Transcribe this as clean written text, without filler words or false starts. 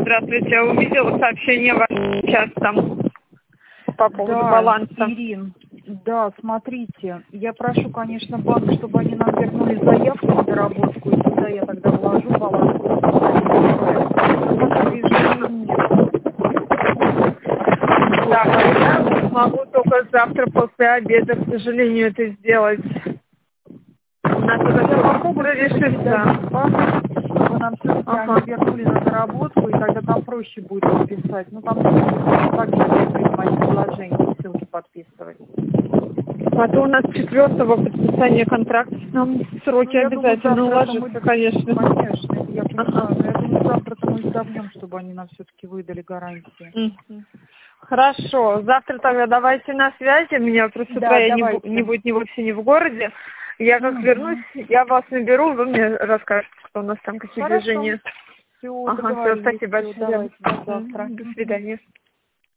Здравствуйте, я увидела сообщение ваше сейчас там по поводу баланса. Ирин, да, смотрите, я прошу, конечно, банк, чтобы они нам вернули заявку на доработку, и туда я тогда вложу баланс. Пока движения нет. Да, я смогу только завтра после обеда, к сожалению, это сделать. У нас это все быстро решится. Чтобы нам все-таки вернули на доработку, и тогда там проще будет подписать. Ну, там так мои предложения, ссылки подписывать. А то у нас 4-го подписания контракта, нам сроки обязательно уложатся, конечно. Конечно, я понимаю, но я думаю, завтра-то мы вдохнем, чтобы они нам все-таки выдали гарантии. Хорошо, завтра тогда давайте на связи, меня просто утра я не будет вообще не в городе. Я как вернусь, я вас наберу, вы мне расскажете, что у нас там, какие движения. Все, все, спасибо большое. Давайте, до завтра. До свидания.